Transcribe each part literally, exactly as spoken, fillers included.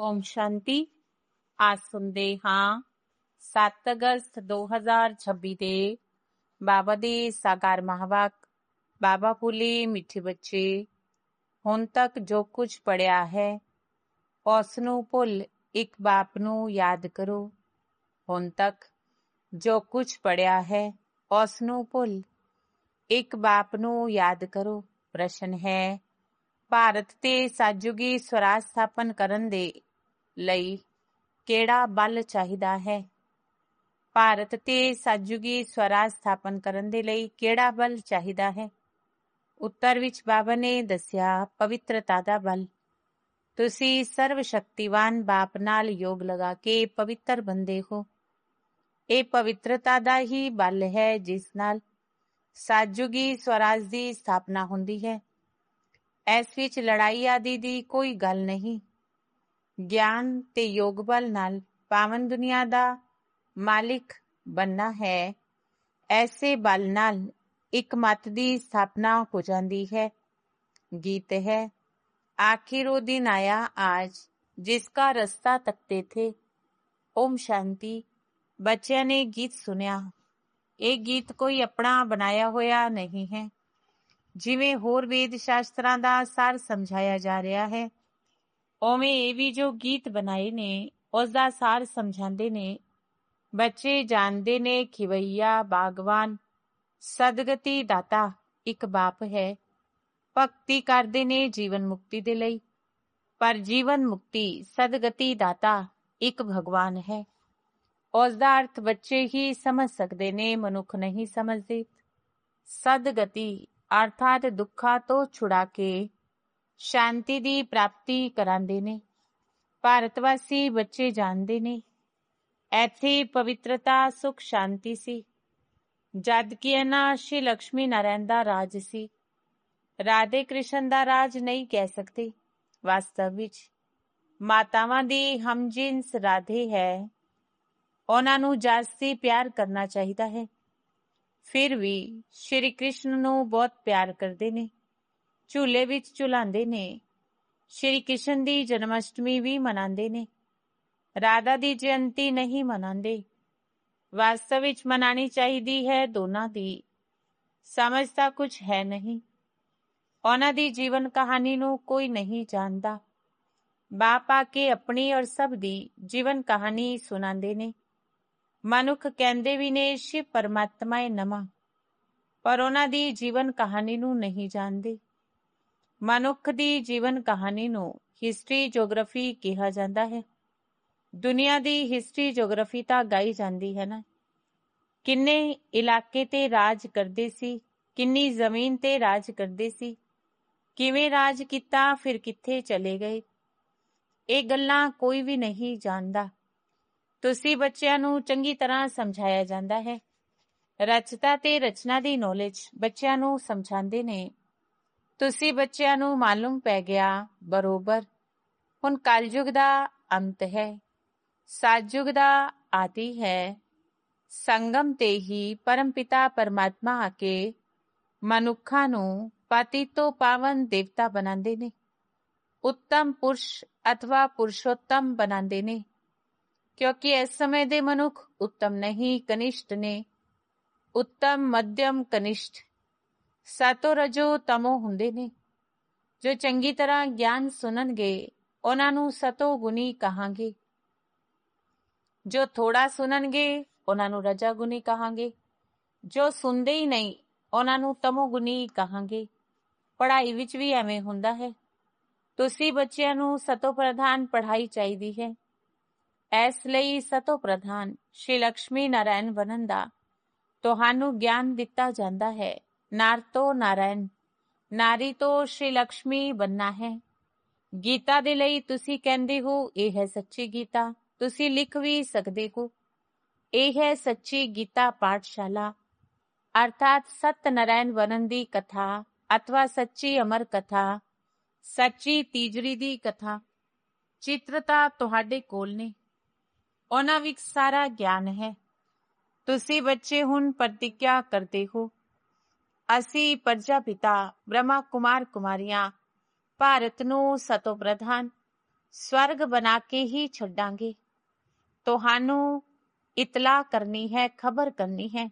ਓਮ ਸ਼ਾਂਤੀ। ਅੱਜ ਸੁਣਦੇ ਹਾਂ ਸੱਤ ਅਗਸਤ ਦੋ ਹਜ਼ਾਰ ਛੱਬੀ ਦੇ ਬਾਬਾ ਦੇ ਸਾਕਾਰ ਮਹਾਵਾਕ। ਬਾਬਾ ਬੋਲੇ, ਮਿੱਠੇ ਬੱਚੇ, ਹੁਣ ਤੱਕ ਜੋ ਕੁਝ ਪੜਿਆ ਹੈ ਉਸ ਨੂੰ ਭੁੱਲ ਇੱਕ ਬਾਪ ਨੂੰ ਯਾਦ ਕਰੋ। ਹੁਣ ਤੱਕ ਜੋ ਕੁਝ ਪੜਿਆ ਹੈ ਉਸ ਨੂੰ ਭੁੱਲ ਇੱਕ ਬਾਪ ਨੂੰ ਯਾਦ ਕਰੋ। ਪ੍ਰਸ਼ਨ ਹੈ, ਭਾਰਤ ਤੇ ਸਤਿਯੁਗੀ ਸਵਰਾਜ ਸਥਾਪਨ ਕਰਨ ਦੇ ਲਈ ਕਿਹੜਾ ਬਲ ਚਾਹੀਦਾ ਹੈ? ਭਾਰਤ ਤੇ ਸਤਿਯੁਗੀ ਸਵਰਾਜ ਸਥਾਪਨ ਕਰਨ ਦੇ ਲਈ ਕਿਹੜਾ ਬਲ ਚਾਹੀਦਾ ਹੈ? ਉੱਤਰ ਵਿੱਚ ਬਾਬਾ ਨੇ ਦੱਸਿਆ, ਪਵਿੱਤਰਤਾ ਦਾ ਬਲ। ਤੁਸੀਂ ਸਰਵ ਸ਼ਕਤੀਵਾਨ ਬਾਪ ਨਾਲ ਯੋਗ ਲਗਾ ਕੇ ਪਵਿੱਤਰ ਬੰਦੇ ਹੋ। ਇਹ ਪਵਿੱਤਰਤਾ ਦਾ ਹੀ ਬਲ ਹੈ ਜਿਸ ਨਾਲ ਸਤਿਯੁਗੀ ਸਵਰਾਜ ਦੀ ਸਥਾਪਨਾ ਹੁੰਦੀ ਹੈ। ਇਸ ਵਿੱਚ ਲੜਾਈ ਆਦਿ ਦੀ ਕੋਈ ਗੱਲ ਨਹੀਂ। ਗਿਆਨ ਤੇ ਯੋਗ ਬਲ ਨਾਲ ਪਾਵਨ ਦੁਨੀਆ ਦਾ ਮਾਲਿਕ ਬਣਨਾ ਹੈ। ਐਸੇ ਬਲ ਨਾਲ ਇੱਕ ਮਤ ਦੀ ਸਥਾਪਨਾ ਹੋ ਜਾਂਦੀ ਹੈ। ਗੀਤ ਹੈ, ਆਖਿਰ ਉਹ ਦਿਨ ਆਇਆ ਆਜ ਜਿਸਕਾ ਰਸਤਾ ਤਕਤੇ ਥੇ। ਓਮ ਸ਼ਾਂਤੀ। ਬੱਚਿਆਂ ਨੇ ਗੀਤ ਸੁਣਿਆ। ਇਹ ਗੀਤ ਕੋਈ ਆਪਣਾ ਬਣਾਇਆ ਹੋਇਆ ਨਹੀਂ ਹੈ। ਜਿਵੇਂ ਹੋਰ ਵੇਦ ਸ਼ਾਸਤਰਾਂ ਦਾ ਸਾਰ ਸਮਝਾਇਆ ਜਾ ਰਿਹਾ ਹੈ, ਉਵੇਂ ਇਹ ਵੀ ਜੋ ਗੀਤ ਬਣਾਏ ਨੇ ਉਸ ਦਾ ਸਾਰ ਸਮਝਾਉਂਦੇ ਨੇ। ਬੱਚੇ ਜਾਣਦੇ ਨੇ ਖਿਵਈਆ ਬਾਗਵਾਨ ਸਦਗਤੀ ਦਾਤਾ ਇੱਕ ਬਾਪ ਹੈ। ਭਗਤੀ ਕਰਦੇ ਨੇ ਜੀਵਨ ਮੁਕਤੀ ਦੇ ਲਈ, ਪਰ ਜੀਵਨ ਮੁਕਤੀ ਸਦਗਤੀ ਦਾਤਾ ਇੱਕ ਭਗਵਾਨ ਹੈ। ਉਸ ਦਾ ਅਰਥ ਬੱਚੇ ਹੀ ਸਮਝ ਸਕਦੇ ਨੇ, ਮਨੁੱਖ ਨਹੀਂ ਸਮਝਦੇ। ਸਦਗਤੀ ਅਰਥਾਤ ਦੁੱਖਾਂ ਤੋਂ ਛੁਡਾ ਕੇ ਸ਼ਾਂਤੀ ਦੀ ਪ੍ਰਾਪਤੀ ਕਰਾਂਦੇ ਨੇ। ਭਾਰਤ ਵਾਸੀ ਬੱਚੇ ਜਾਣਦੇ ਨੇ ਇੱਥੇ ਪਵਿੱਤਰਤਾ, ਸੁਖ, ਸ਼ਾਂਤੀ ਸੀ, ਜਦ ਕਿ ਇਹਨਾਂ ਸ਼੍ਰੀ ਲక్ష్ਮੀ ਨਾਰਾਇਣ ਦਾ ਰਾਜ ਸੀ। ਰਾਧੇ ਕ੍ਰਿਸ਼ਨ ਦਾ ਰਾਜ ਨਹੀਂ ਕਹਿ ਸਕਦੇ। ਵਾਸਤਵ ਵਿੱਚ ਮਾਤਾਵਾਂ ਦੀ ਹਮਜਿਨਸ ਰਾਧੇ ਹੈ। ਉਹਨਾਂ ਨੂੰ ਜਾਸਤੀ ਪਿਆਰ ਕਰਨਾ ਚਾਹੀਦਾ ਹੈ। ਫਿਰ ਵੀ ਸ਼੍ਰੀ ਕ੍ਰਿਸ਼ਨ ਨੂੰ ਬਹੁਤ ਪਿਆਰ ਕਰਦੇ ਨੇ, ਝੂਲੇ ਵਿੱਚ ਝੁਲਾਉਂਦੇ ਨੇ। ਸ਼੍ਰੀ ਕ੍ਰਿਸ਼ਨ ਦੀ ਜਨਮ ਅਸ਼ਟਮੀ ਵੀ ਮਨਾਉਂਦੇ ਨੇ। ਰਾਧਾ ਦੀ ਜਯੰਤੀ ਨਹੀਂ ਮਨਾਉਂਦੇ। ਵਾਸਤਵ ਵਿੱਚ ਮਨਾਉਣੀ ਚਾਹੀਦੀ ਹੈ ਦੋਨਾਂ ਦੀ। ਸਮਝ ਤਾਂ ਕੁਝ ਹੈ ਨਹੀਂ। ਉਹਨਾਂ ਦੀ ਜੀਵਨ ਕਹਾਣੀ ਨੂੰ ਕੋਈ ਨਹੀਂ ਜਾਣਦਾ। ਬਾਪ ਆ ਕੇ ਆਪਣੀ ਔਰ ਸਭ ਦੀ ਜੀਵਨ ਕਹਾਣੀ ਸੁਣਾਉਂਦੇ ਨੇ। ਮਨੁੱਖ ਕਹਿੰਦੇ ਵੀ ਨੇ ਸ਼ਿਵ ਪਰਮਾਤਮਾ ਨਮਾ, ਪਰ ਉਹਨਾਂ ਦੀ ਜੀਵਨ ਕਹਾਣੀ ਨੂੰ ਨਹੀਂ ਜਾਣਦੇ। ਮਨੁੱਖ ਦੀ ਜੀਵਨ ਕਹਾਣੀ ਨੂੰ ਹਿਸਟਰੀ ਜੋਗ੍ਰਾਫੀ ਕਿਹਾ ਜਾਂਦਾ ਹੈ। ਦੁਨੀਆ ਦੀ ਹਿਸਟਰੀ ਜੋਗ੍ਰਾਫੀ ਤਾਂ ਗਾਈ ਜਾਂਦੀ ਹੈ ਨਾ। ਕਿੰਨੇ ਇਲਾਕੇ ਤੇ ਰਾਜ ਕਰਦੇ ਸੀ, ਕਿੰਨੀ ਜ਼ਮੀਨ ਤੇ ਰਾਜ ਕਰਦੇ ਸੀ, ਕਿਵੇਂ ਰਾਜ ਕੀਤਾ, ਫਿਰ ਕਿੱਥੇ ਚਲੇ ਗਏ, ਇਹ ਗੱਲਾਂ ਕੋਈ ਵੀ ਨਹੀਂ ਜਾਣਦਾ। ਤੁਸੀਂ ਬੱਚਿਆਂ ਨੂੰ ਚੰਗੀ ਤਰ੍ਹਾਂ ਸਮਝਾਇਆ ਜਾਂਦਾ ਹੈ। ਰਚਤਾ ਤੇ ਰਚਨਾ ਦੀ ਨੌਲੇਜ ਬੱਚਿਆਂ ਨੂੰ ਸਮਝਾਉਂਦੇ ਨੇ। ਤੁਸੀਂ ਬੱਚਿਆਂ ਨੂੰ ਮਾਲੂਮ ਪੈ ਗਿਆ ਬਰੋਬਰ ਹੁਣ ਕਲਯੁਗ ਦਾ ਅੰਤ ਹੈ, ਸਤਿਯੁਗ ਦਾ ਆਦਿ ਹੈ। ਸੰਗਮ ਤੇ ਹੀ ਪਰਮਪਿਤਾ ਪਰਮਾਤਮਾ ਆ ਕੇ ਮਨੁੱਖਾਂ ਨੂੰ ਪਤੀ ਤੋਂ ਪਾਵਨ ਦੇਵਤਾ ਬਣਾਉਂਦੇ ਨੇ। ਉੱਤਮ ਪੁਰਸ਼ ਅਥਵਾ ਪੁਰਸ਼ੋਤਮ ਬਣਾਉਂਦੇ ਨੇ, ਕਿਉਂਕਿ ਇਸ ਸਮੇਂ ਦੇ ਮਨੁੱਖ ਉੱਤਮ ਨਹੀਂ, ਕਨਿਸ਼ਟ ਨੇ। ਉੱਤਮ, ਮੱਧਮ, ਕਨਿਸ਼ਟ, ਸਤੋ ਰਜੋ ਤਮੋ ਹੁੰਦੇ ਨੇ। ਜੋ ਚੰਗੀ ਤਰ੍ਹਾਂ ਗਿਆਨ ਸੁਣਨਗੇ ਉਹਨਾਂ ਨੂੰ ਸਤੋ ਗੁਣੀ ਕਹਾਂਗੇ। ਜੋ ਥੋੜਾ ਸੁਣਨਗੇ ਉਹਨਾਂ ਨੂੰ ਰਜਾ ਗੁਣੀ ਕਹਾਂਗੇ। ਜੋ ਸੁਣਦੇ ਹੀ ਨਹੀਂ ਉਹਨਾਂ ਨੂੰ ਤਮੋ ਗੁਣੀ ਕਹਾਂਗੇ। ਪੜ੍ਹਾਈ ਵਿੱਚ ਵੀ ਐਵੇਂ ਹੁੰਦਾ ਹੈ। ਤੁਸੀਂ ਬੱਚਿਆਂ ਨੂੰ ਸਤੋ ਪ੍ਰਧਾਨ ਪੜ੍ਹਾਈ ਚਾਹੀਦੀ ਹੈ। ਇਸ ਲਈ ਸਤੋ ਪ੍ਰਧਾਨ ਸ਼੍ਰੀ ਲక్ష్ਮੀ ਨਾਰਾਇਣ ਬਣਨ ਦਾ ਤੁਹਾਨੂੰ ਗਿਆਨ ਦਿੱਤਾ ਜਾਂਦਾ ਹੈ। ਨਰ ਤੋਂ ਨਾਰਾਇਣ, ਨਾਰੀ ਤੋਂ ਸ਼੍ਰੀ ਲక్ష్ਮੀ ਬਣਨਾ ਹੈ। ਗੀਤਾ ਦੇ ਲਈ ਤੁਸੀਂ ਕਹਿੰਦੇ ਹੋ ਇਹ ਹੈ ਸੱਚੀ ਗੀਤਾ। ਤੁਸੀਂ ਲਿਖ ਵੀ ਸਕਦੇ ਹੋ, ਇਹ ਹੈ ਸੱਚੀ ਗੀਤਾ ਪਾਠਸ਼ਾਲਾ, ਅਰਥਾਤ ਸਤ ਨਾਰਾਇਣ ਬਣਨ ਦੀ ਕਥਾ ਅਥਵਾ ਸੱਚੀ ਅਮਰ ਕਥਾ, ਸੱਚੀ ਤੀਜਰੀ ਦੀ ਕਥਾ। ਚਿੱਤਰ ਤਾਂ ਤੁਹਾਡੇ ਕੋਲ ਨੇ, ਉਹਨਾਂ ਵਿੱਚ ਸਾਰਾ ਗਿਆਨ ਹੈ। ਤੁਸੀਂ ਬੱਚੇ ਹੁਣ ਪ੍ਰਤਿਗਿਆ ਕਰਦੇ ਹੋ, ਅਸੀਂ ਪ੍ਰਜਾਪਿਤਾ ਬ੍ਰਹਮਾ ਕੁਮਾਰ ਕੁਮਾਰੀਆਂ ਭਾਰਤ ਨੂੰ ਸਤੋ ਪ੍ਰਧਾਨ ਸਵਰਗ ਬਣਾ ਕੇ ਹੀ ਛੱਡਾਂਗੇ। ਤੁਹਾਨੂੰ ਇਤਲਾ ਕਰਨੀ ਹੈ, ਖਬਰ ਕਰਨੀ ਹੈ।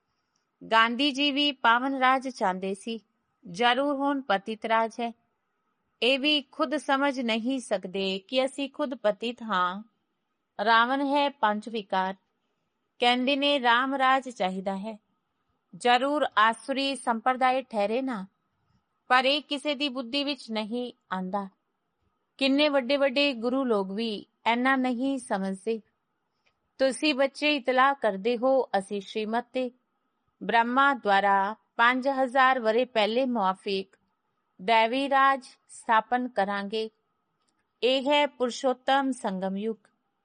ਗਾਂਧੀ ਜੀ ਵੀ ਪਾਵਨ ਰਾਜ ਚਾਹੁੰਦੇ ਸੀ, ਜ਼ਰੂਰ ਹੁਣ ਪਤਿਤ ਰਾਜ ਹੈ। ਇਹ ਵੀ ਖੁਦ ਸਮਝ ਨਹੀਂ ਸਕਦੇ ਕਿ ਅਸੀਂ ਖੁਦ ਪਤਿਤ ਹਾਂ। ਰਾਵਣ ਹੈ ਪੰਜ ਵਿਕਾਰ, ਕਹਿੰਦੇ ਨੇ ਰਾਮ ਰਾਜ ਚਾਹੀਦਾ ਹੈ। ਜ਼ਰੂਰ ਆਸੁਰੀ ਸੰਪਰਦਾਇ ਠਹਿਰੇ ਨਾ, ਪਰ ਇਹ ਕਿਸੇ ਦੀ ਬੁੱਧੀ ਵਿੱਚ ਨਹੀਂ ਆਂਦਾ। ਕਿੰਨੇ ਵੱਡੇ ਵੱਡੇ ਗੁਰੂ ਲੋਕ ਵੀ ਇੰਨਾ ਨਹੀਂ ਸਮਝਦੇ। ਤੁਸੀਂ ਬੱਚੇ ਇਤਲਾਹ ਕਰਦੇ ਹੋ, ਅਸੀਂ ਸ਼੍ਰੀਮਤ ਤੇ ਬ੍ਰਹਮਾ ਦੁਆਰਾ ਪੰਜ ਹਜ਼ਾਰ ਵਰੇ ਪਹਿਲੇ ਮੁਆਫਿਕ ਦੈਵੀ ਰਾਜ ਸਥਾਪਨ ਕਰਾਂਗੇ। ਇਹ ਹੈ ਪੁਰਸ਼ੋਤਮ ਸੰਗਮ ਯੁਗ,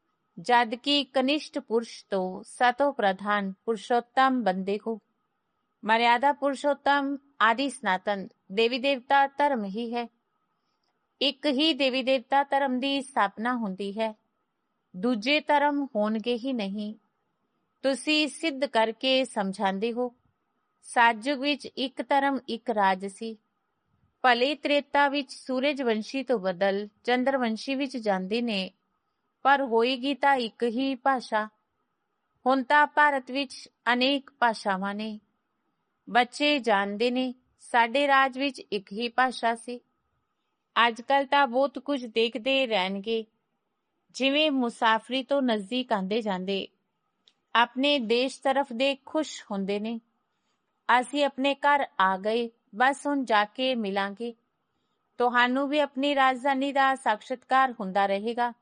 ਜਦ ਕਿ ਕਨਿਸ਼ਟ ਪੁਰਸ਼ ਤੋਂ ਸਤੋ ਪ੍ਰਧਾਨ ਪੁਰਸ਼ੋਤਮ ਬੰਦੇ ਹੋ। ਮਰਿਆਦਾ ਪੁਰਸ਼ੋਤਮ ਆਦਿ ਸਨਾਤਨ ਦੇਵੀ ਦੇਵਤਾ ਧਰਮ ਹੀ ਹੈ। ਇੱਕ ਹੀ ਦੇਵੀ ਦੇਵਤਾ ਧਰਮ ਦੀ ਸਥਾਪਨਾ ਹੁੰਦੀ ਹੈ, ਦੂਜੇ ਧਰਮ ਹੋਣਗੇ ਹੀ ਨਹੀਂ। ਤੁਸੀਂ ਸਿੱਧ ਕਰਕੇ ਸਮਝਾਉਂਦੇ ਹੋ। ਸਤਯੁਗ ਵਿੱਚ ਇੱਕ ਧਰਮ ਇੱਕ ਰਾਜ ਸੀ। ਭਲੇ ਤ੍ਰੇਤਾ ਵਿੱਚ ਸੂਰਜਵੰਸ਼ੀ ਤੋਂ ਬਦਲ ਚੰਦਰਵੰਸ਼ੀ ਵਿੱਚ ਜਾਂਦੇ ਨੇ, ਪਰ ਹੋਏਗੀ ਤਾਂ ਇੱਕ ਹੀ ਭਾਸ਼ਾ। ਹੁਣ ਤਾਂ ਭਾਰਤ ਵਿੱਚ ਅਨੇਕ ਭਾਸ਼ਾਵਾਂ ਨੇ। ਬੱਚੇ ਜਾਣਦੇ ਨੇ ਸਾਡੇ ਰਾਜ ਵਿੱਚ ਇੱਕ ਹੀ ਭਾਸ਼ਾ ਸੀ। ਅੱਜ ਕੱਲ ਤਾਂ ਬਹੁਤ ਕੁਝ ਦੇਖਦੇ ਰਹਿਣਗੇ। ਜਿਵੇਂ ਮੁਸਾਫਰੀ ਤੋਂ ਨਜ਼ਦੀਕ ਆਂਦੇ ਜਾਂਦੇ ਆਪਣੇ ਦੇਸ਼ ਤਰਫ ਦੇ ਖੁਸ਼ ਹੁੰਦੇ ਨੇ। ਅਸੀਂ ਆਪਣੇ ਘਰ ਆ ਗਏ, ਬਸ ਹੁਣ ਜਾ ਕੇ ਮਿਲਾਂਗੇ। ਤੁਹਾਨੂੰ ਵੀ ਆਪਣੀ ਰਾਜਧਾਨੀ ਦਾ ਸਾਖਸ਼ਾਤਕਾਰ ਹੁੰਦਾ ਰਹੇਗਾ।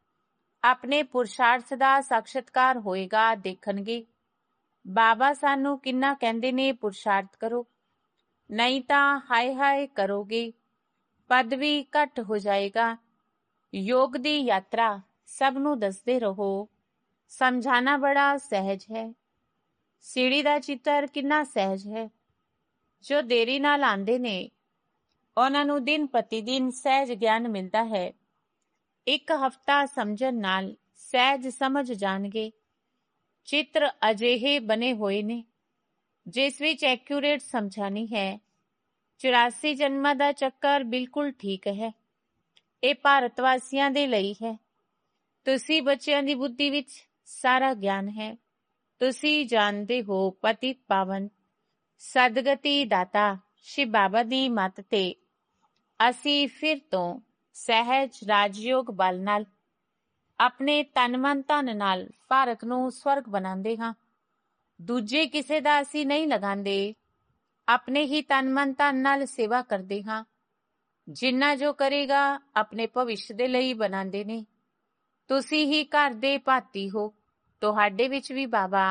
ਆਪਣੇ ਪੁਰਸ਼ਾਰਥ ਦਾ ਸਾਖਸ਼ਾਤਕਾਰ ਹੋਏਗਾ, ਦੇਖਣਗੇ। ਬਾਬਾ ਸਾਨੂੰ ਕਿੰਨਾ ਕਹਿੰਦੇ ਨੇ ਪੁਰਸ਼ਾਰਥ ਕਰੋ, ਨਹੀਂ ਤਾਂ ਹਾਏ ਹਾਏ ਕਰੋਗੇ, ਪਦ ਵੀ ਘੱਟ ਹੋ ਜਾਏਗਾ। ਯੋਗ ਦੀ ਯਾਤਰਾ ਸਭ ਨੂੰ ਦੱਸਦੇ ਰਹੋ। ਸਮਝਾਣਾ ਬੜਾ ਸਹਿਜ ਹੈ। ਸੀੜੀ ਦਾ ਚਿੱਤਰ ਕਿੰਨਾ ਸਹਿਜ ਹੈ। ਜੋ ਦੇਰੀ ਨਾਲ ਆਂਦੇ ਨੇ ਉਹਨਾਂ ਨੂੰ ਦਿਨ ਪ੍ਰਤੀ ਦਿਨ ਸਹਿਜ ਗਿਆਨ ਮਿਲਦਾ ਹੈ। ਇੱਕ ਹਫ਼ਤਾ ਸਮਝਣ ਨਾਲ ਸਹਿਜ ਸਮਝ ਜਾਣਗੇ। ਚਿੱਤਰ ਅਜਿਹੇ ਬਣੇ ਹੋਏ ਨੇ ਜਿਸ ਵਿੱਚ ਐਕਿਊਰੇਟ ਸਮਝਾਣੀ ਹੈ। ਚੁਰਾਸੀ ਜਨਮਾਂ ਦਾ ਚੱਕਰ ਬਿਲਕੁਲ ਠੀਕ ਹੈ। ਇਹ ਭਾਰਤ ਵਾਸੀਆਂ ਦੇ ਲਈ ਹੈ। ਤੁਸੀਂ ਬੱਚਿਆਂ ਦੀ ਬੁੱਧੀ ਵਿੱਚ ਸਾਰਾ ਗਿਆਨ ਹੈ। ਤੁਸੀਂ ਜਾਣਦੇ ਹੋ ਪਤਿਤ ਪਾਵਨ ਸਦਗਤੀ ਦਾਤਾ ਸ਼ਿਵ ਬਾਬਾ ਦੀ ਮੱਤ ਤੇ ਅਸੀਂ ਫਿਰ ਤੋਂ ਸਹਿਜ ਰਾਜਯੋਗ ਬਲ ਨਾਲ ਆਪਣੇ ਤਨ ਮਨ ਧਨ ਨਾਲ ਭਾਰਤ ਨੂੰ ਸਵਰਗ ਬਣਾਉਂਦੇ ਹਾਂ। ਦੂਜੇ ਕਿਸੇ ਦਾ ਅਸੀਂ ਨਹੀਂ ਲਗਾਉਂਦੇ, ਆਪਣੇ ਹੀ ਤਨ ਮਨ ਧਨ ਨਾਲ ਸੇਵਾ ਕਰਦੇ ਹਾਂ। ਜਿੰਨਾ ਜੋ ਕਰੇਗਾ ਆਪਣੇ ਭਵਿੱਖ ਦੇ ਲਈ ਬਣਾਉਂਦੇ ਨੇ। ਤੁਸੀਂ ਹੀ ਘਰ ਦੇ ਭਾਤੀ ਹੋ। ਤੁਹਾਡੇ ਵਿੱਚ ਵੀ ਬਾਬਾ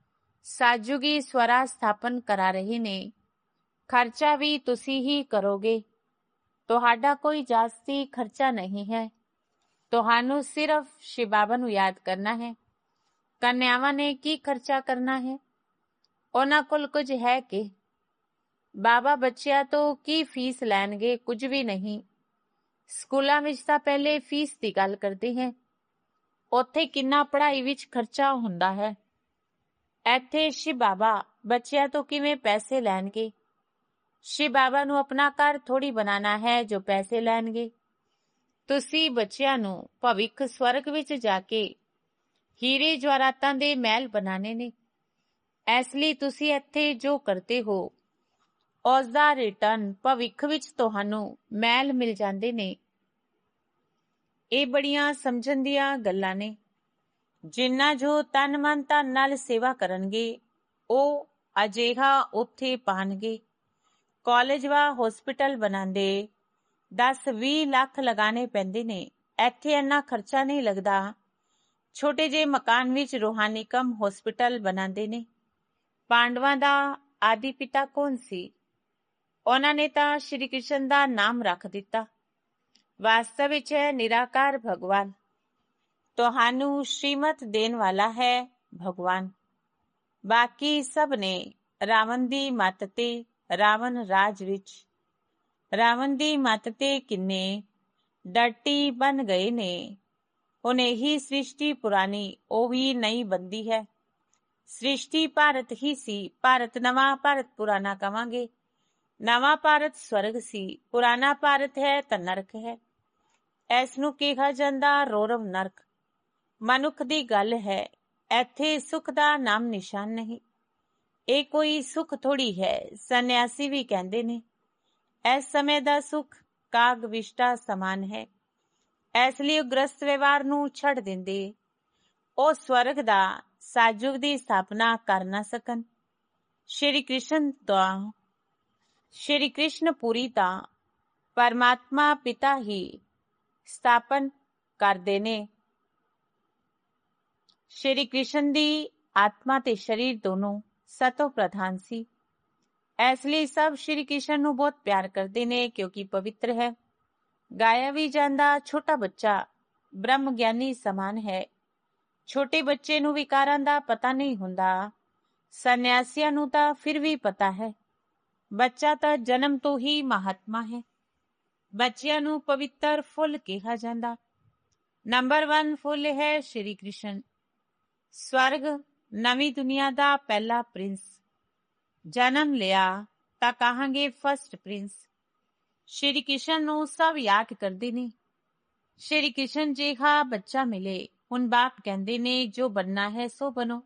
ਸਾਜੂਗੀ ਸਵਰਾ ਸਥਾਪਨ ਕਰਾ ਰਹੇ ਨੇ। ਖਰਚਾ ਵੀ ਤੁਸੀਂ ਹੀ ਕਰੋਗੇ। ਤੁਹਾਡਾ ਕੋਈ ਜਾਸਤੀ ਖਰਚਾ ਨਹੀਂ ਹੈ। ਤੁਹਾਨੂੰ ਸਿਰਫ ਸ਼ਿਵ ਬਾਬਾ ਨੂੰ ਯਾਦ ਕਰਨਾ ਹੈ। ਕੰਨਿਆਵਾਂ ਨੇ ਕੀ ਖਰਚਾ ਕਰਨਾ ਹੈ? ਉਹਨਾਂ ਕੋਲ ਕੁਝ ਹੈ ਕਿ ਬਾਬਾ ਬੱਚਿਆਂ ਤੋਂ ਕੀ ਫੀਸ ਲੈਣਗੇ? ਕੁਝ ਵੀ ਨਹੀਂ। ਸਕੂਲਾਂ ਵਿੱਚ ਤਾਂ ਪਹਿਲੇ ਫੀਸ ਦੀ ਗੱਲ ਕਰਦੇ ਹੈ। ਉੱਥੇ ਕਿੰਨਾ ਪੜ੍ਹਾਈ ਵਿੱਚ ਖਰਚਾ ਹੁੰਦਾ ਹੈ। ਇੱਥੇ ਸ਼ਿਵ ਬਾਬਾ ਬੱਚਿਆਂ ਤੋਂ ਕਿਵੇਂ ਪੈਸੇ ਲੈਣਗੇ? ਸ਼ਿਵ ਬਾਬਾ ਨੂੰ ਆਪਣਾ ਘਰ ਥੋੜੀ ਬਣਾਣਾ ਹੈ ਜੋ ਪੈਸੇ ਲੈਣਗੇ। ਤੁਸੀਂ ਬੱਚਿਆਂ ਨੂੰ ਭਵਿੱਖ ਸਵਰਗ ਵਿੱਚ ਜਾ ਕੇ ਹੀਰੇ ਜਵਾਹਰਾਤਾਂ ਦੇ ਮਹਿਲ ਬਣਾਣੇ ਨੇ। ਇਸ ਲਈ ਤੁਸੀਂ ਇੱਥੇ ਜੋ ਕਰਦੇ ਹੋ ਉਸ ਦਾ ਰਿਟਰਨ ਭਵਿੱਖ ਵਿੱਚ ਤੁਹਾਨੂੰ ਮਹਿਲ ਮਿਲ ਜਾਂਦੇ ਨੇ। ਇਹ ਬੜੀਆਂ ਸਮਝਣ ਦੀਆਂ ਗੱਲਾਂ ਨੇ। ਜਿੰਨਾ ਜੋ ਤਨ ਮਨ ਧਨ ਨਾਲ ਸੇਵਾ ਕਰਨਗੇ ਉਹ ਅਜਿਹਾ ਉੱਥੇ ਪਾਣਗੇ। ਕਾਲਜ ਵਾ ਹੌਸਪੀਟਲ ਬਣਾਉਂਦੇ ਦਸ ਵੀਹ ਲੱਖ ਲਗਾਣੇ ਪੈਂਦੇ ਨੇ। ਇੱਥੇ ਇੰਨਾ ਖਰਚਾ ਨਹੀਂ ਲੱਗਦਾ। ਛੋਟੇ ਜਿਹੇ ਮਕਾਨ ਵਿੱਚ ਰੂਹਾਨੀ ਕਮ ਹੌਸਪੀਟਲ ਬਣਾਉਂਦੇ ਨੇ। ਪਾਂਡਵਾਂ ਦਾ ਆਦਿ ਪਿਤਾ ਕੌਣ ਸੀ? ਉਹਨਾਂ ਨੇ ਤਾਂ ਸ਼੍ਰੀ ਕ੍ਰਿਸ਼ਨ ਦਾ ਨਾਮ ਰੱਖ ਦਿੱਤਾ। ਵਾਸਤਵ ਵਿੱਚ ਹੈ ਨਿਰਾਕਾਰ ਭਗਵਾਨ। ਤੁਹਾਨੂੰ ਸ਼੍ਰੀਮਤ ਦੇਣ ਵਾਲਾ ਹੈ ਭਗਵਾਨ। ਬਾਕੀ ਸਭ ਨੇ ਰਾਵਣ ਦੀ ਮੱਤ ਤੇ ਰਾਵਣ ਰਾਜ ਵਿੱਚ। ਰਾਵਣ ਦੀ ਮੱਤ ਤੇ ਕਿੰਨੇ ਡਰਟੀ ਬਣ ਗਏ ਨੇ। ਹੁਣ ਇਹੀ ਸ੍ਰਿਸ਼ਟੀ ਪੁਰਾਣੀ ਉਹ ਵੀ ਨਈ ਬੰਦੀ ਹੈ। ਸ੍ਰਿਸ਼ਟੀ ਭਾਰਤ ਹੀ ਸੀ। ਭਾਰਤ ਨਵਾਂ, ਭਾਰਤ ਪੁਰਾਣਾ ਕਵਾਂਗੇ। ਨਵਾਂ ਭਾਰਤ ਸਵਰਗ ਸੀ, ਪੁਰਾਣਾ ਭਾਰਤ ਹੈ ਤਾਂ ਨਰਕ ਹੈ। ਇਸ ਨੂੰ ਕਿਹਾ ਜਾਂਦਾ ਰੋਰਵ ਨਰਕ। ਮਨੁੱਖ ਦੀ ਗੱਲ ਹੈ, ਇੱਥੇ ਸੁੱਖ ਦਾ ਨਾਮ ਨਿਸ਼ਾਨ ਨਹੀਂ। ਇਹ ਕੋਈ ਸੁੱਖ ਥੋੜੀ ਹੈ। ਸੰਨਿਆਸੀ ਵੀ ਕਹਿੰਦੇ ਨੇ ਇਸ ਸਮੇਂ ਦਾ ਸੁੱਖ ਕਾਗ ਵਿਸ਼ਟਾ ਸਮਾਨ ਹੈ। ਇਸ ਲਈ ਉਹ ਗ੍ਰਸਤ ਵਿਵਹਾਰ ਨੂੰ ਛੱਡ ਦਿੰਦੇ। ਉਹ ਸਵਰਗ ਦਾ ਸਾਜੁਗ ਦੀ ਸਥਾਪਨਾ ਕਰ ਨਾ ਸਕਣ। ਸ਼੍ਰੀ ਕ੍ਰਿਸ਼ਨ ਤਾਂ ਸ਼੍ਰੀ ਕ੍ਰਿਸ਼ਨ ਪੁਰੀ ਤਾਂ ਪਰਮਾਤਮਾ ਪਿਤਾ ਹੀ ਸਥਾਪਨ ਕਰਦੇ ਨੇ। ਸ਼੍ਰੀ ਕ੍ਰਿਸ਼ਨ ਦੀ ਆਤਮਾ ਤੇ ਸਰੀਰ ਦੋਨੋਂ ਸਤੋ ਪ੍ਰਧਾਨ ਸੀ। ਇਸ ਲਈ ਸਭ ਸ਼੍ਰੀ ਕ੍ਰਿਸ਼ਨ ਨੂੰ ਬਹੁਤ ਪਿਆਰ ਕਰਦੇ ਨੇ, ਕਿਉਂਕਿ ਪਵਿੱਤਰ ਹੈ। ਗਾਇਆ ਵੀ ਜਾਂਦਾ ਛੋਟਾ ਬੱਚਾ ਬ੍ਰਹਮ ਗਿਆਨੀ ਸਮਾਨ ਹੈ। ਛੋਟੇ ਬੱਚੇ ਨੂੰ ਵਿਕਾਰਾਂ ਦਾ ਪਤਾ ਨਹੀਂ ਹੁੰਦਾ। ਸੰਨਿਆਸੀਆਂ ਨੂੰ ਤਾਂ ਫਿਰ ਵੀ ਪਤਾ ਹੈ। ਬੱਚਾ ਤਾਂ ਜਨਮ ਤੋਂ ਹੀ ਮਹਾਤਮਾ ਹੈ। ਬੱਚਿਆਂ ਨੂੰ ਪਵਿੱਤਰ ਫੁੱਲ ਕਿਹਾ ਜਾਂਦਾ। ਨੰਬਰ ਵਨ ਫੁੱਲ ਹੈ ਸ਼੍ਰੀ ਕ੍ਰਿਸ਼ਨ। ਸਵਰਗ ਨਵੀਂ ਦੁਨੀਆ ਦਾ ਪਹਿਲਾ ਪ੍ਰਿੰਸ। ਜਨਮ ਲਿਆ ਤਾਂ ਕਹਾਂਗੇ ਫਸਟ ਪ੍ਰਿੰਸ। ਸ਼੍ਰੀ ਕ੍ਰਿਸ਼ਨ ਨੂੰ ਸਭ ਯਾਦ ਕਰਦੇ ਨੇ। ਸ਼੍ਰੀ ਕ੍ਰਿਸ਼ਨ ਜਿਹਾ ਬੱਚਾ ਮਿਲੇ। ਹੁਣ ਬਾਪ ਕਹਿੰਦੇ ਨੇ ਜੋ ਬਣਨਾ ਹੈ ਸੋ ਬਣੋ।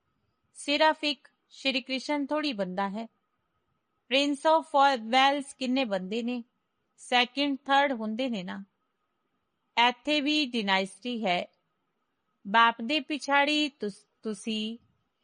ਸਿਰਫ ਇੱਕ ਸ਼੍ਰੀ ਕ੍ਰਿਸ਼ਨ ਥੋੜੀ ਬੰਦਾ ਹੈ। ਪ੍ਰਿੰਸ ਆਫ ਵੈਲਸ ਕਿੰਨੇ ਬੰਦੇ ਨੇ? ਸੈਕਿੰਡ ਥਰਡ ਹੁੰਦੇ ਨੇ ਨਾ। ਇੱਥੇ ਵੀ ਡਿਨਾਇਸਟੀ ਹੈ। ਬਾਪ ਦੇ ਪਿਛਾੜੀ ਤੁਸੀਂ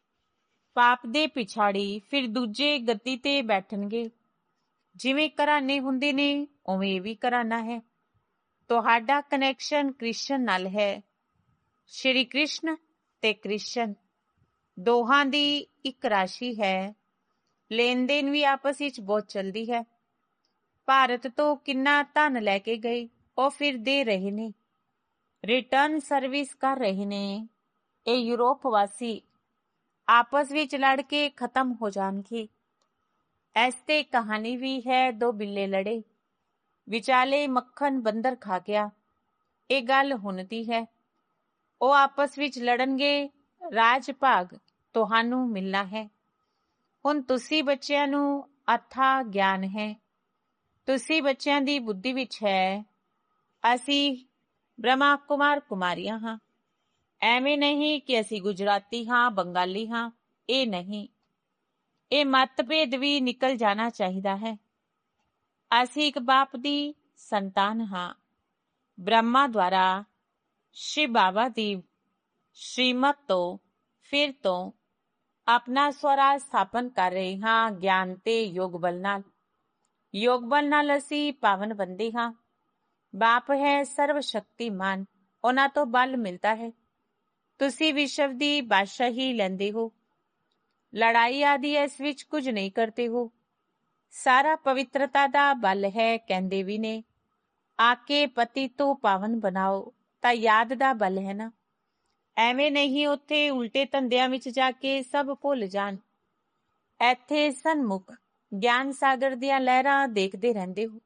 ਪਾਪ ਦੇ ਪਿਛਾੜੀ ਫਿਰ ਦੂਜੇ ਗੱਦੀ ਤੇ ਬੈਠਣਗੇ। ਜਿਵੇਂ ਘਰਾਣੇ ਹੁੰਦੇ ਨੇ ਉਵੇਂ ਇਹ ਵੀ ਘਰਾਣਾ ਹੈ। ਤੁਹਾਡਾ ਕਨੈਕਸ਼ਨ ਕ੍ਰਿਸ਼ਨ ਨਾਲ ਹੈ। ਸ਼੍ਰੀ ਕ੍ਰਿਸ਼ਨ ਤੇ ਕ੍ਰਿਸ਼ਨ ਦੋਹਾਂ ਦੀ ਇੱਕ ਰਾਸ਼ੀ ਹੈ। ਲੈਣ ਦੇਣ ਵੀ ਆਪਸ ਵਿੱਚ ਬਹੁਤ ਚੱਲਦੀ ਹੈ। ਭਾਰਤ ਤੋਂ ਕਿੰਨਾ ਧਨ ਲੈ ਕੇ ਗਏ, ਉਹ ਫਿਰ ਦੇ ਰਹੇ ਨੇ। ਰਿਟਰਨ ਸਰਵਿਸ ਕਰ ਰਹੇ ਨੇ। ਇਹ ਯੂਰਪ ਵਾਸੀ ਆਪਸ ਵਿੱਚ ਲੜ ਕੇ ਖਤਮ ਹੋ ਜਾਣਗੇ। ਇਸ ਤੇ ਕਹਾਣੀ ਵੀ ਹੈ। ਦੋ ਬਿੱਲੇ ਲੜੇ, ਵਿਚਾਲੇ ਮੱਖਣ ਬੰਦਰ ਖਾ ਗਿਆ। ਇਹ ਗੱਲ ਹੁਣ ਦੀ ਹੈ। ਉਹ ਆਪਸ ਵਿੱਚ ਲੜਨਗੇ। ਰਾਜ ਭਾਗ ਤੁਹਾਨੂੰ ਮਿਲਣਾ ਹੈ। ਹੁਣ ਤੁਸੀਂ ਬੱਚਿਆਂ ਨੂੰ ਅਥਾਹ ਗਿਆਨ ਹੈ। ਤੁਸੀਂ ਬੱਚਿਆਂ ਦੀ ਬੁੱਧੀ ਵਿੱਚ ਹੈ। ਅਸੀਂ ਬ੍ਰਹਮਾ ਕੁਮਾਰ ਕੁਮਾਰੀਆਂ ਹਾਂ। ਐਵੇਂ ਨਹੀਂ ਕਿ ਅਸੀਂ ਗੁਜਰਾਤੀ ਹਾਂ, ਬੰਗਾਲੀ ਹਾਂ। ਇਹ ਨਹੀਂ। ਇਹ ਮਤਭੇਦ ਵੀ ਨਿਕਲ ਜਾਣਾ ਚਾਹੀਦਾ ਹੈ। ਅਸੀਂ ਇੱਕ ਬਾਪ ਦੀ ਸੰਤਾਨ ਹਾਂ। ਬ੍ਰਹਮਾ ਦੁਆਰਾ ਸ਼ਿਵ ਬਾਬਾ ਦੀ ਸ਼੍ਰੀਮਤ ਤੋਂ ਫਿਰ ਤੋਂ ਆਪਣਾ ਸਵਰਾਜ ਸਥਾਪਨ ਕਰ ਰਹੇ ਹਾਂ। ਗਿਆਨ ਤੇ ਯੋਗ ਬਲ ਨਾਲ। ਯੋਗ ਬਲ ਨਾਲ ਅਸੀਂ ਪਾਵਨ ਬੰਦੇ ਹਾਂ। ਬਾਪ ਹੈ ਸਰਵ ਸ਼ਕਤੀਮਾਨ। ਉਹਨਾਂ ਤੋਂ ਬਲ ਮਿਲਦਾ ਹੈ। ਤੁਸੀਂ ਵਿਸ਼ਵ ਦੀ ਬਾਦਸ਼ਾਹੀ ਲੈਂਦੇ ਹੋ। ਲੜਾਈ ਆਦਿ ਇਸ ਵਿੱਚ ਕੁਝ ਨਹੀਂ ਕਰਦੇ ਹੋ। ਸਾਰਾ ਪਵਿੱਤਰਤਾ ਦਾ ਬਲ ਹੈ। ਕਹਿੰਦੇ ਵੀ ਨੇ ਆ ਕੇ ਪਤੀ ਤੋਂ ਪਾਵਨ ਬਣਾਓ, ਤਾਂ ਯਾਦ ਦਾ ਬਲ ਹੈ ਨਾ। ਐਵੇਂ ਨਹੀਂ ਉੱਥੇ ਉਲਟੇ ਧੰਦਿਆਂ ਵਿੱਚ ਜਾ ਕੇ ਸਭ ਭੁੱਲ ਜਾਣ। ਇੱਥੇ ਸਨਮੁਖ ਗਿਆਨ ਸਾਗਰ ਦੀਆਂ ਲਹਿਰਾਂ ਦੇਖਦੇ ਰਹਿੰਦੇ ਹੋ।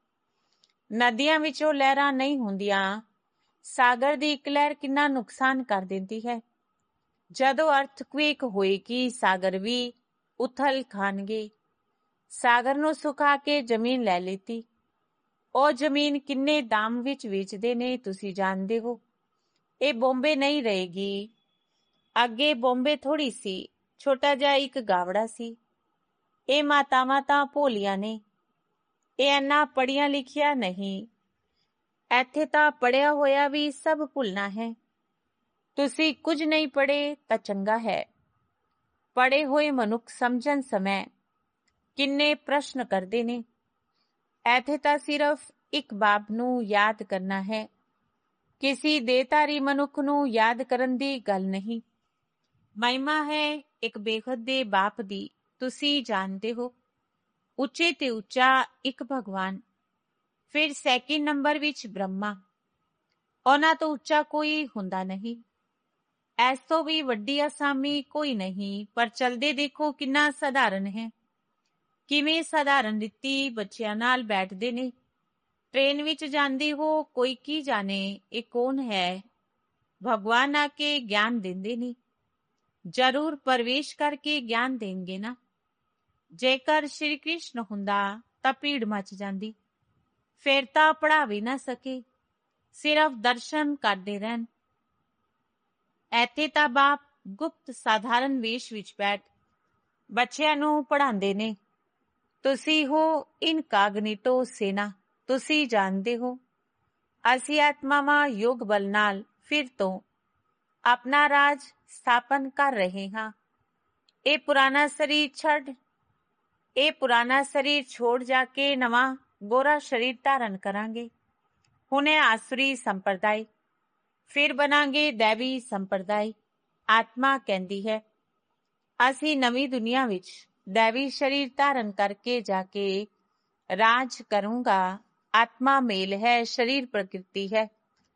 ਨਦੀਆਂ ਵਿੱਚੋਂ ਲਹਿਰਾਂ ਨਹੀਂ ਹੁੰਦੀਆਂ। ਸਾਗਰ ਦੀ ਇੱਕ ਲਹਿਰ ਕਿੰਨਾ ਨੁਕਸਾਨ ਕਰ ਦਿੰਦੀ ਹੈ। ਜਦੋਂ ਅਰਥਕੁਏਕ ਹੋਏਗੀ ਸਾਗਰ ਵੀ ਉਥਲ ਖਾਣਗੇ। ਸਾਗਰ ਨੂੰ ਸੁਕਾ ਕੇ ਜ਼ਮੀਨ ਲੈ ਲਿੱਤੀ। ਉਹ ਜ਼ਮੀਨ ਕਿੰਨੇ ਦਾਮ ਵਿੱਚ ਵੇਚਦੇ ਨੇ ਤੁਸੀਂ ਜਾਣਦੇ ਹੋ। ਇਹ ਬੰਬੇ ਨਹੀਂ ਰਹੇਗੀ। ਅੱਗੇ ਬੰਬੇ ਥੋੜੀ ਸੀ, ਛੋਟਾ ਜਿਹਾ ਇੱਕ ਗਾਵੜਾ ਸੀ। ਇਹ ਮਾਤਾਵਾਂ ਤਾਂ ਭੋਲੀਆਂ ਨੇ। ਇਹ ਇੰਨਾ ਪੜ੍ਹਿਆ ਲਿਖਿਆ ਨਹੀਂ। ਇੱਥੇ ਤਾਂ ਪੜ੍ਹਿਆ ਹੋਇਆ ਵੀ ਸਭ ਭੁੱਲਣਾ ਹੈ। ਤੁਸੀਂ ਕੁਝ ਨਹੀਂ ਪੜ੍ਹੇ ਤਾਂ ਚੰਗਾ ਹੈ। ਪੜ੍ਹੇ ਹੋਏ ਮਨੁੱਖ ਸਮਝਣ ਸਮੇਂ ਕਿੰਨੇ ਪ੍ਰਸ਼ਨ ਕਰਦੇ ਨੇ। ਇੱਥੇ ਤਾਂ ਸਿਰਫ ਇੱਕ ਬਾਪ ਨੂੰ ਯਾਦ ਕਰਨਾ ਹੈ। ਕਿਸੇ ਦੇਹਧਾਰੀ ਮਨੁੱਖ ਨੂੰ ਯਾਦ ਕਰਨ ਦੀ ਗੱਲ ਨਹੀਂ। ਮਹਿਮਾ ਹੈ ਇੱਕ ਬੇਖੁਦ ਦੇ ਬਾਪ ਦੀ। ਤੁਸੀਂ ਜਾਣਦੇ ਹੋ ਉੱਚੇ ਤੇ ਉੱਚਾ ਇੱਕ ਭਗਵਾਨ। ਫਿਰ ਸੈਕਿੰਡ ਨੰਬਰ ਵਿੱਚ ਬ੍ਰਹਮਾ। ਉਹਨਾਂ ਤੋਂ ਉੱਚਾ ਕੋਈ ਹੁੰਦਾ ਨਹੀਂ। ਇਸ ਤੋਂ ਵੀ ਵੱਡੀ ਅਸਾਮੀ ਕੋਈ ਨਹੀਂ। ਪਰ ਚਲਦੇ ਦੇਖੋ ਕਿੰਨਾ ਸਧਾਰਨ ਹੈ। ਕਿਵੇਂ ਸਧਾਰਨ ਰੀਤੀ ਬੱਚਿਆਂ ਨਾਲ ਬੈਠਦੇ ਨੇ। ਟ੍ਰੇਨ ਵਿੱਚ ਜਾਂਦੀ ਹੋ, ਕੋਈ ਕੀ ਜਾਣੇ ਇਹ ਕੌਣ ਹੈ। ਭਗਵਾਨ ਆ ਕੇ ਗਿਆਨ ਦਿੰਦੇ ਨੇ। ਜ਼ਰੂਰ ਪ੍ਰਵੇਸ਼ ਕਰਕੇ ਗਿਆਨ ਦੇਣਗੇ ਨਾ। ਜੇਕਰ ਸ਼੍ਰੀ ਕ੍ਰਿਸ਼ਨ ਹੁੰਦਾ ਤਾਂ ਭੀੜ ਮਚ ਜਾਂਦੀ। ਫਿਰ ਤਾਂ ਪੜ੍ਹਾ ਵੀ ਨਾ ਸਕੇ। ਸਿਰਫ ਦਰਸ਼ਨ ਕਰਦੇ ਰਹਿਣ। ਇੱਥੇ ਤਾਂ ਬਾਪ ਗੁਪਤ ਸਾਧਾਰਨ ਵੇਸ਼ ਵਿੱਚ ਬੈਠ ਬੱਚਿਆਂ ਨੂੰ ਪੜ੍ਹਾਉਂਦੇ ਨੇ। ਤੁਸੀਂ ਹੋ ਇਨਕਾਗਨੀਟੋ ਸੇਨਾ, ਤੁਸੀਂ ਜਾਣਦੇ ਹੋ ਅਸੀਂ ਆਤਮਾਵਾਂ ਯੋਗ ਬਲ ਨਾਲ ਫਿਰ ਤੋਂ ਆਪਣਾ ਰਾਜ ਸਥਾਪਨ ਕਰ ਰਹੇ ਹਾਂ। ਇਹ ਪੁਰਾਣਾ ਸਰੀਰ ਛੱਡ ਇਹ ਪੁਰਾਣਾ ਸਰੀਰ ਛੋੜ ਜਾ ਕੇ ਨਵਾਂ ਗੋਰਾ ਸਰੀਰ ਧਾਰਨ ਕਰਾਂਗੇ। ਹੁਣੇ ਆਸੁਰੀ ਸੰਪਰਦਾਇ, ਫਿਰ ਬਣਾਂਗੇ ਦੈਵੀ ਸੰਪਰਦਾਇ। ਆਤਮਾ ਕਹਿੰਦੀ ਹੈ ਅਸੀਂ ਨਵੀਂ ਦੁਨੀਆ ਵਿੱਚ ਦੈਵੀ ਸਰੀਰ ਧਾਰਨ ਕਰਕੇ ਜਾ ਕੇ ਰਾਜ ਕਰੂੰਗਾ। ਆਤਮਾ ਮੇਲ ਹੈ, ਸਰੀਰ ਪ੍ਰਕਿਰਤੀ ਹੈ।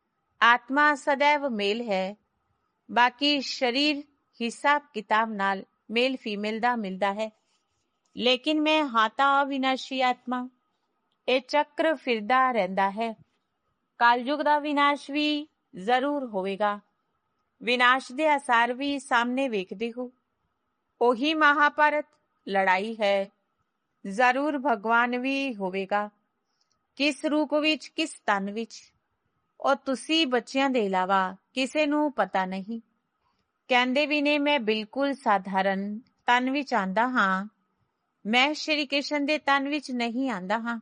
ਆਤਮਾ ਸदैव ਮੇਲ ਹੈ, ਬਾਕੀ ਸਰੀਰ ਹਿਸਾਬ ਕਿਤਾਬ ਨਾਲ ਮੇਲ ਫੀਮੇਲ ਦਾ ਮਿਲਦਾ ਹੈ। ਲੇਕਿਨ ਮੈਂ ਹਾਂ ਤਾਂ ਅਵਿਨਾਸ਼ੀ ਆਤਮਾ। ਇਹ ਚੱਕਰ ਫਿਰਦਾ ਰਹਿੰਦਾ ਹੈ। ਕਲਯੁਗ ਦਾ ਵਿਨਾਸ਼ ਵੀ ਜ਼ਰੂਰ ਹੋਵੇਗਾ। ਵਿਨਾਸ਼ ਦੇ ਅਸਾਰ ਵੀ ਸਾਹਮਣੇ ਵੇਖਦੇ ਹੋ। ਉਹੀ ਮਹਾਭਾਰਤ ਲੜਾਈ ਹੈ। ਜ਼ਰੂਰ ਭਗਵਾਨ ਵੀ ਹੋਵੇਗਾ। ਕਿਸ ਰੂਪ ਵਿੱਚ, ਕਿਸ ਤਨ ਵਿੱਚ, ਉਹ ਤੁਸੀਂ ਬੱਚਿਆਂ ਦੇ ਇਲਾਵਾ ਕਿਸੇ ਨੂੰ ਪਤਾ ਨਹੀਂ। ਕਹਿੰਦੇ ਵੀ ਨੇ ਮੈਂ ਬਿਲਕੁਲ ਸਾਧਾਰਨ ਤਨ ਵਿੱਚ ਆਂਦਾ ਹਾਂ, ਮੈਂ ਸ਼੍ਰੀ ਕ੍ਰਿਸ਼ਨ ਦੇ ਤਨ ਵਿੱਚ ਨਹੀਂ ਆਂਦਾ ਹਾਂ।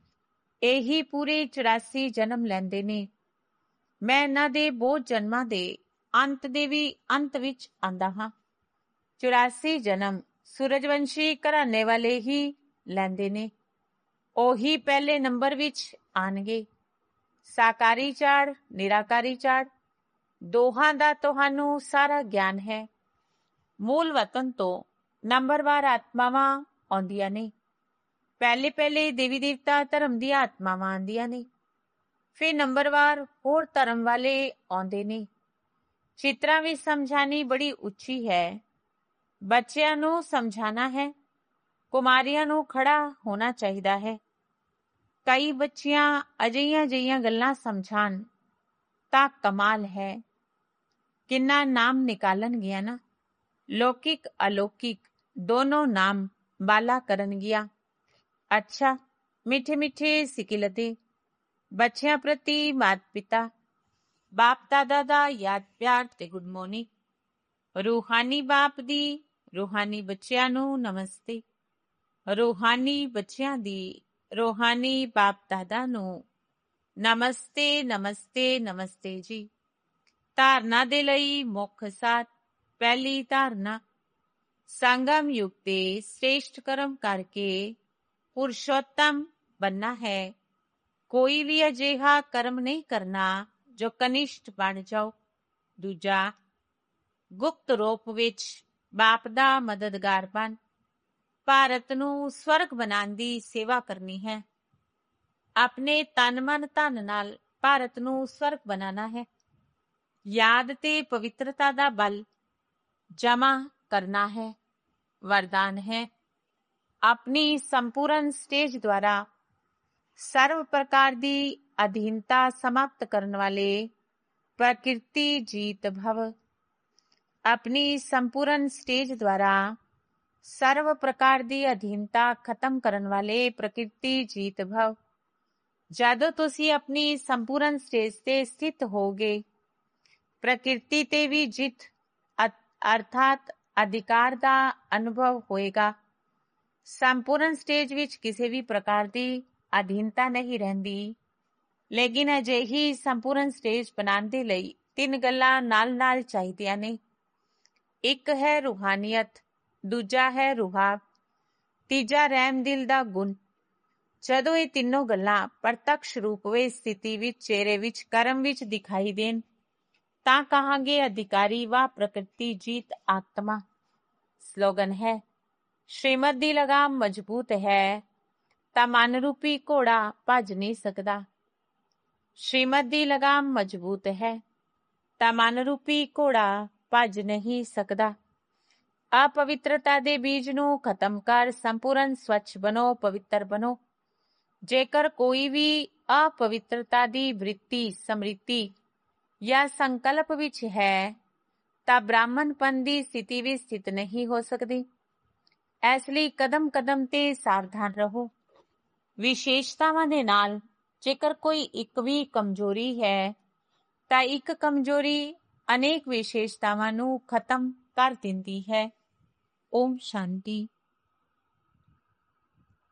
ਇਹੀ ਪੂਰੇ ਚੁਰਾਸੀ ਜਨਮ ਲੈਂਦੇ ਨੇ। ਮੈਂ ਇਹਨਾਂ ਦੇ ਬਹੁਤ ਜਨਮਾਂ ਦੇ ਅੰਤ ਦੇ ਵੀ ਅੰਤ ਵਿੱਚ ਆਂਦਾ ਹਾਂ। ਚੁਰਾਸੀ ਜਨਮ ਸੂਰਜਵੰਸ਼ੀ ਘਰਾਣੇ ਵਾਲੇ ਹੀ ਲੈਂਦੇ ਨੇ। ਉਹੀ ਪਹਿਲੇ ਨੰਬਰ ਵਿੱਚ ਆਣਗੇ। ਸਾਕਾਰੀ ਚਾੜ, ਨਿਰਾਕਾਰੀ ਚਾੜ, ਦੋਹਾਂ ਦਾ ਤੁਹਾਨੂੰ ਸਾਰਾ ਗਿਆਨ ਹੈ। ਮੂਲ ਵਤਨ ਤੋਂ ਨੰਬਰਵਾਰ ਆਤਮਾਵਾਂ ਆਉਂਦੀਆਂ ਨੇ। ਪਹਿਲੇ ਪਹਿਲੇ ਦੇਵੀ ਦੇਵਤਾ ਧਰਮ ਦੀਆਂ ਆਤਮਾਵਾਂ ਆਉਂਦੀਆਂ ਨੇ। ਫਿਰ ਨੰਬਰਵਾਰ ਹੋਰ ਧਰਮ ਵਾਲੇ ਆਉਂਦੇ ਨੇ। ਚਿੱਤਰਾਂ ਵਿੱਚ ਸਮਝਾਣੀ ਬੜੀ ਉੱਚੀ ਹੈ। ਬੱਚਿਆਂ ਨੂੰ ਸਮਝਾਣਾ ਹੈ। ਕੁਮਾਰੀਆਂ ਨੂੰ ਖੜਾ ਹੋਣਾ ਚਾਹੀਦਾ ਹੈ। ਕਈ ਬੱਚੀਆਂ ਅਜਿਹੀਆਂ ਅਜਿਹੀਆਂ ਗੱਲਾਂ ਸਮਝਾਣ ਤਾਂ ਕਮਾਲ ਹੈ। ਕਿੰਨਾ ਨਾਮ ਨਿਕਾਲਣਗੀਆਂ ਨਾ। ਲੌਕਿਕ ਅਲੌਕਿਕ ਦੋਨੋਂ ਨਾਮ ਬਾਲਾ ਕਰਨਗੀਆਂ। ਅੱਛਾ, ਮਿੱਠੇ ਮਿੱਠੇ ਸਿਕਿਲਤੇ ਬੱਚਿਆਂ ਪ੍ਰਤੀ ਮਾਤ ਪਿਤਾ ਬਾਪ ਦਾਦਾ ਦਾ ਯਾਦ ਪਿਆਰ ਤੇ ਗੁੱਡ ਮਾਰਨਿੰਗ। ਰੂਹਾਨੀ ਬਾਪ ਦੀ ਰੂਹਾਨੀ ਬੱਚਿਆਂ ਨੂੰ ਨਮਸਤੇ। ਰੂਹਾਨੀ ਬੱਚਿਆਂ ਦੀ ਰੂਹਾਨੀ ਬਾਪ ਦਾਦਾ ਨੂੰ ਨਮਸਤੇ ਨਮਸਤੇ ਨਮਸਤੇ ਜੀ। ਧਾਰਨਾ ਦੇ ਲਈ ਮੁੱਖ ਸਾਧ। ਪਹਿਲੀ ਧਾਰਨਾ, ਸੰਗਮ ਯੁਗ ਦੇ ਸ੍ਰੇਸ਼ਟ ਕਰਮ ਕਰਕੇ ਪੁਰਸ਼ੋਤਮ ਬਣਨਾ ਹੈ। ਕੋਈ ਵੀ ਅਜਿਹਾ ਕਰਮ ਨਹੀਂ ਕਰਨਾ ਜੋ ਕਨਿਸ਼ਟ ਬਣ ਜਾਓ। ਦੂਜਾ, ਗੁਪਤ ਰੂਪ ਵਿੱਚ ਬਾਪ ਦਾ ਮਦਦਗਾਰ ਬਣ ਭਾਰਤ ਨੂੰ ਸਵਰਗ ਬਣਾਉਣ ਦੀ ਸੇਵਾ ਕਰਨੀ ਹੈ। ਆਪਣੇ ਤਨ ਮਨ ਧਨ ਨਾਲ ਭਾਰਤ ਨੂੰ ਸਵਰਗ ਬਣਾਉਣਾ ਹੈ। ਯਾਦ ਤੇ ਪਵਿੱਤਰਤਾ ਦਾ ਬਲ ਜਮਾ ਕਰਨਾ ਹੈ। ਵਰਦਾਨ ਹੈ ਆਪਣੀ ਸੰਪੂਰਨ ਸਟੇਜ ਦੁਆਰਾ ਸਰਵ ਪ੍ਰਕਾਰ ਦੀ ਅਧੀਨਤਾ ਸਮਾਪਤ ਕਰਨ ਵਾਲੇ ਪ੍ਰਕਿਰਤੀ ਜੀਤ ਭਵ। ਆਪਣੀ ਸੰਪੂਰਨ ਸਟੇਜ ਦੁਆਰਾ ਸਰਵ ਪ੍ਰਕਾਰ ਦੀ ਅਧੀਨਤਾ ਖਤਮ ਕਰਨ ਵਾਲੇ ਪ੍ਰਕਿਰਤੀ ਜੀਤ ਭਵ। ਜਦੋਂ ਤੁਸੀਂ ਆਪਣੀ ਸੰਪੂਰਨ ਸਟੇਜ ਤੇ ਸਥਿਤ ਹੋਗੇ, ਪ੍ਰਕਿਰਤੀ ਤੇ ਵੀ ਜਿੱਤ ਅਰਥਾਤ ਅਧਿਕਾਰ ਦਾ ਅਨੁਭਵ ਹੋਏਗਾ। ਸੰਪੂਰਨ ਸਟੇਜ ਵਿੱਚ ਕਿਸੇ ਵੀ ਪ੍ਰਕਾਰ ਦੀ ਅਧੀਨਤਾ ਨਹੀਂ ਰਹਿੰਦੀ। ਲੇਕਿਨ ਅਜਿਹੀ ਸੰਪੂਰਨ ਸਟੇਜ ਬਣਾਉਣ ਦੇ ਲਈ ਤਿੰਨ ਗੱਲਾਂ ਨਾਲ ਨਾਲ ਚਾਹੀਦੀਆਂ ਨੇ। ਇੱਕ ਹੈ ਰੂਹਾਨੀਅਤ, ਦੂਜਾ ਹੈ ਰੂਹਾਬ, ਤੀਜਾ ਰਹਿਮ ਦਿਲ ਦਾ ਗੁਣ। ਜਦੋਂ ਇਹ ਤਿੰਨੋਂ ਗੱਲਾਂ ਪ੍ਰਤੱਖ ਰੂਪ ਵਿੱਚ ਸਥਿਤੀ ਵਿੱਚ ਚਿਹਰੇ ਵਿੱਚ ਕਰਮ ਵਿੱਚ ਦਿਖਾਈ ਦੇਣ ਤਾਂ ਕਹਾਂਗੇ ਅਧਿਕਾਰੀ ਵਾ ਪ੍ਰਕਿਰਤੀ ਜੀਤ ਆਤਮਾ। ਸਲੋਗਨ ਹੈ ਸ਼੍ਰੀਮਤ ਦੀ ਲਗਾਮ ਮਜ਼ਬੂਤ ਹੈ ਤਾਂ ਮਨ ਰੂਪੀ ਘੋੜਾ ਭੱਜ ਨਹੀਂ ਸਕਦਾ। ਸ਼੍ਰੀਮਤ ਦੀ ਲਗਾਮ ਮਜ਼ਬੂਤ ਹੈ ਤਾਂ ਮਨ ਰੂਪੀ ਘੋੜਾ ਭੱਜ ਨਹੀਂ ਸਕਦਾ। ਅਪਵਿੱਤਰਤਾ ਦੇ ਬੀਜ ਨੂੰ ਖਤਮ ਕਰ ਸੰਪੂਰਨ ਸਵੱਛ ਬਣੋ, ਪਵਿੱਤਰ ਬਣੋ। ਜੇਕਰ ਕੋਈ ਵੀ ਅਪਵਿੱਤਰਤਾ ਦੀ ਵ੍ਰਿਤੀ, ਸਮ੍ਰਿਤੀ ਜਾਂ ਸੰਕਲਪ ਵਿੱਚ ਹੈ ਤਾਂ ਬ੍ਰਾਹਮਣਪਨ ਦੀ ਸਥਿਤੀ ਵਿੱਚ ਸਥਿਤ ਨਹੀਂ ਹੋ ਸਕਦੀ। ਇਸ ਲਈ ਕਦਮ ਕਦਮ ਤੇ ਸਾਵਧਾਨ ਰਹੋ। ਵਿਸ਼ੇਸ਼ਤਾਵਾਂ ਦੇ ਨਾਲ ਜੇਕਰ ਕੋਈ ਇੱਕ ਵੀ ਕਮਜ਼ੋਰੀ ਹੈ ਤਾਂ ਇੱਕ ਕਮਜ਼ੋਰੀ ਅਨੇਕ ਵਿਸ਼ੇਸ਼ਤਾਵਾਂ ਨੂੰ ਖਤਮ ਕਰ ਦਿੰਦੀ ਹੈ। ਓਮ ਸ਼ਾਂਤੀ।